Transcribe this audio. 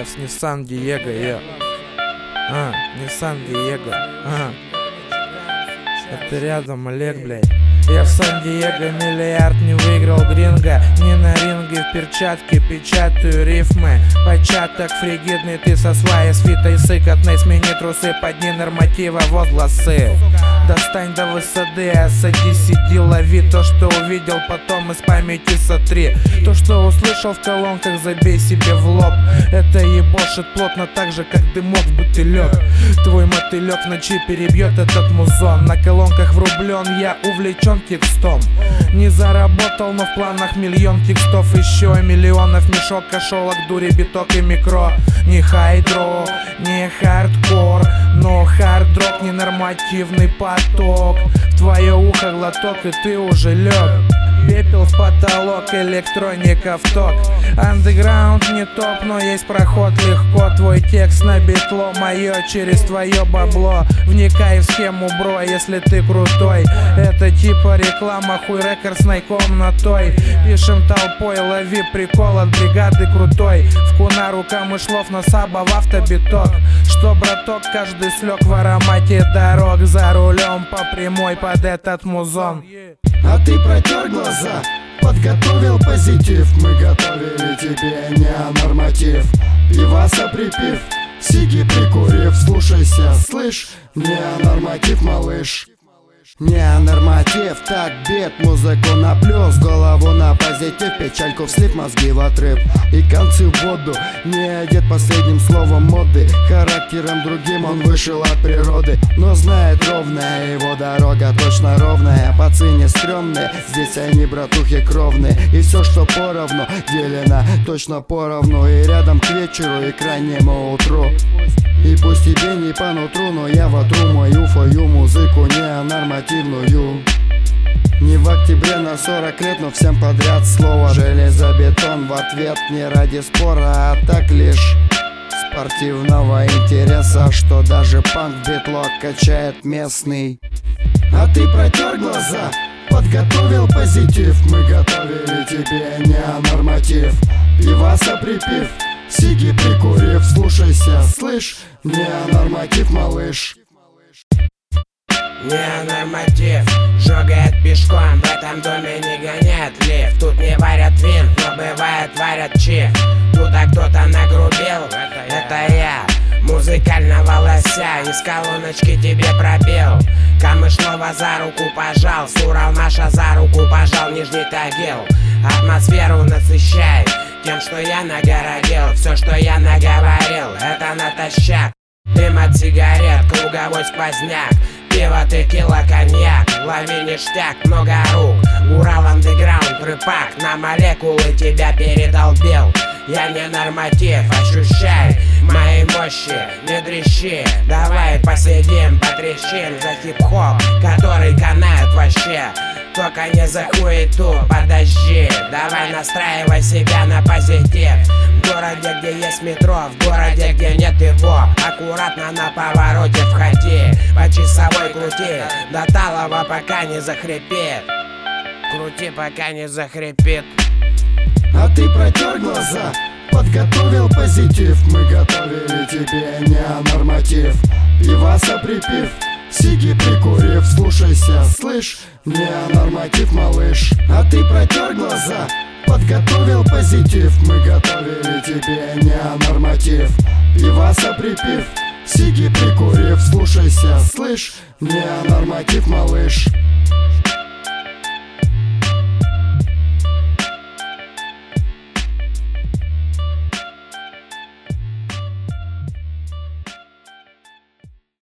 Левс, Nissan Diego, Nissan Diego, это рядом Олег, блядь. Я в Сан-Диего миллиард не выиграл гринго. Не на ринге, в перчатке печатаю рифмы. Початок фригидный, ты со свая свитой сыкотной. Смени трусы под дни норматива возгласы. Достань до высоты, садись, сиди, лови то, что увидел, потом из памяти сотри. То, что услышал в колонках, забей себе в лоб. Это ебошит плотно так же, как дымок в бутылек. Твой мотылек в ночи перебьет этот музон. На колонках врублен, я увлечен текстом. Не заработал, но в планах миллион текстов. Еще миллионов мешок, кошелок, дури, биток и микро. Не хайдро, не хардкор, но хард-рок, ненормативный поток. В твое ухо глоток, и ты уже лег. Пепел в потолок, электроника в ток. Андеграунд не топ, но есть проход легко. Твой текст на битло, мое через твое бабло. Вникай в схему, бро, если ты крутой. Это типа реклама, хуй рекордсной комнатой. Пишем толпой, лови прикол от бригады крутой. В кунару камышлов, на саба в автобиток. Что, браток, каждый слег в аромате дорог. За рулем по прямой под этот музон. А ты протер глаза, подготовил позитив. Мы готовили тебе неонорматив. Пиваса припив, сиги прикурив. Слушайся, слышь, неонорматив, малыш. Неонорматив, так бит, музыку на плюс, голову на позитив, печальку в слив, мозги в отрыв и концы в воду. Не одет последним словом моды, характером другим он вышел от природы. Но знает ровная его дорога, точно ровная. Пацаны стрёмные, здесь они братухи кровные. И все, что поровну, делено точно поровну. И рядом к вечеру, и к раннему утру. И пусть тебе не по нутру, но я вотру мою музыку неонормативную. Не в октябре на 40 лет, но всем подряд слово железобетон в ответ. Не ради спора, а так лишь спортивного интереса, что даже панк битлок качает местный. А ты протер глаза, подготовил позитив. Мы готовили тебе неонорматив. Пиваса припив, сиги прикурив. Слушайся, слышь, неонорматив, малыш. Неонорматив, жогает пешком, в этом доме не гонят лифт. Тут не варят вин, но бывает варят чиф. Тут кто-то нагрубил, это я. Музыкального лося из колоночки тебе пробил. Камышлова за руку пожал, Сурал наша за руку пожал, Нижний Тагил. Атмосферу насыщай тем, что я нагородил. Все, что я наговорил, это натощак. Дым от сигарет, круговой сквозняк. Пиво, текила, коньяк, лови ништяк, много рук. Урал, андеграунд, рыбак, на молекулы тебя передолбил. Я не норматив, ощущай мои мощи, не дрищи. Давай посидим, потрещим за хип-хоп, который канает вообще. Только не за хуету, подожди. Давай настраивай себя на позитив. В городе, где есть метро, в городе, где нет его, аккуратно на повороте входи. По часовой крути, до талого пока не захрипит. Крути, пока не захрипит. А ты протер глаза, подготовил позитив. Мы готовили тебе неонорматив. Пиваса припив, сиги прикурив. Слушайся, слышь, неонорматив, малыш. А ты протер глаза, подготовил позитив. Мы готовили тебе неонорматив. Пиваса припив, сиги прикурив. Слушайся, слышь, неонорматив, малыш.